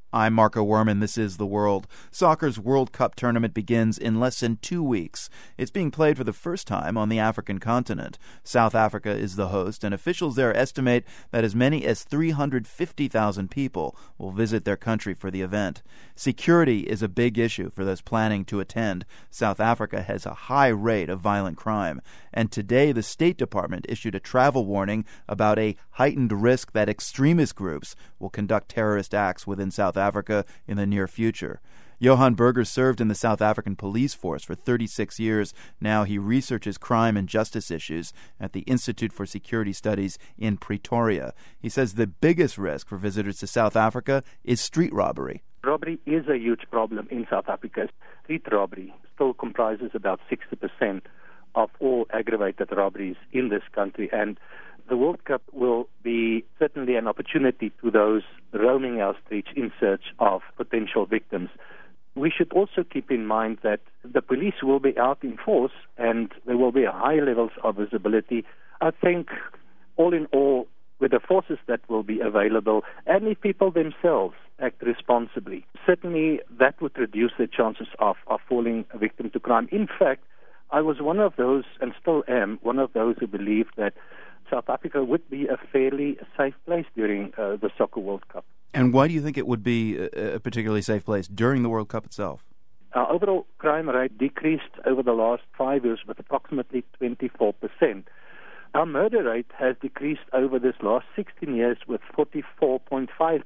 I'm Marco Werman. This is The World. Soccer's World Cup tournament begins in less than 2 weeks. It's being played for the first time on the African continent. South Africa is the host, and officials there estimate that as many as 350,000 people will visit their country for the event. Security is a big issue for those planning to attend. South Africa has a high rate of violent crime, and today the State Department issued a travel warning about a heightened risk that extremist groups will conduct terrorist acts within South Africa in the near future. Johan Burger served in the South African police force for 36 years. Now he researches crime and justice issues at the Institute for Security Studies in Pretoria. He says the biggest risk for visitors to South Africa is street robbery. Robbery is a huge problem in South Africa. Street robbery still comprises about 60% of all aggravated robberies in this country, and the World Cup will be certainly an opportunity to those roaming our streets in search of potential victims. We should also keep in mind that the police will be out in force and there will be high levels of visibility. I think, all in all, with the forces that will be available, and if people themselves act responsibly, certainly that would reduce the chances of falling a victim to crime. In fact, I was one of those, and still am, one of those who believe that South Africa would be a fairly safe place during the Soccer World Cup. And why do you think it would be a particularly safe place during the World Cup itself? Our overall crime rate decreased over the last 5 years with approximately 24%. Our murder rate has decreased over this last 16 years with 44.5%.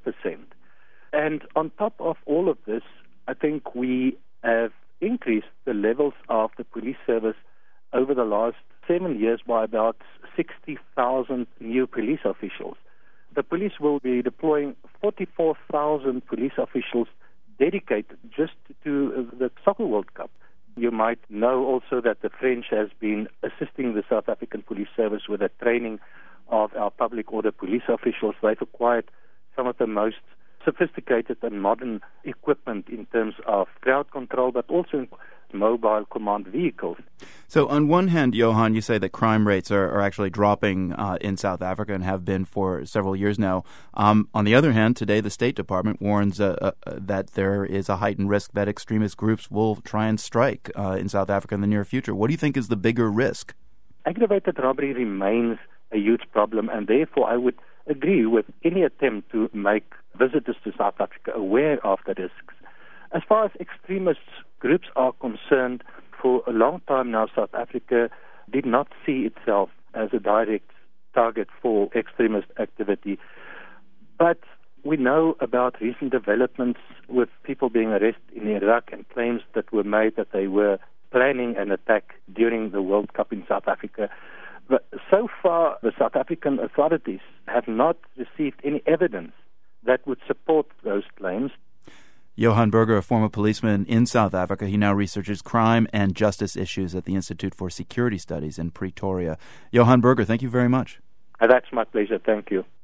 And on top of all of this, I think we have increased the levels of the police service over the last 7 years by about 60,000 new police officials. The police will be deploying 44,000 police officials dedicated just to the Soccer World Cup. You might know also that the French has been assisting the South African Police Service with the training of our public order police officials. They've acquired some of the most sophisticated and modern equipment in terms of crowd control, but also in mobile command vehicles. So on one hand, Johan, you say that crime rates are actually dropping in South Africa and have been for several years now. On the other hand, today the State Department warns that there is a heightened risk that extremist groups will try and strike in South Africa in the near future. What do you think is the bigger risk? Aggravated robbery remains a huge problem, and therefore I would agree with any attempt to make visitors to South Africa aware of the risks. As far as extremist groups are concerned, for a long time now, South Africa did not see itself as a direct target for extremist activity. But we know about recent developments with people being arrested in Iraq and claims that were made that they were planning an attack during the World Cup in South Africa. But so far, the South African authorities have not received any evidence that would support those claims. Johan Burger, a former policeman in South Africa, he now researches crime and justice issues at the Institute for Security Studies in Pretoria. Johan Burger, thank you very much. That's my pleasure. Thank you.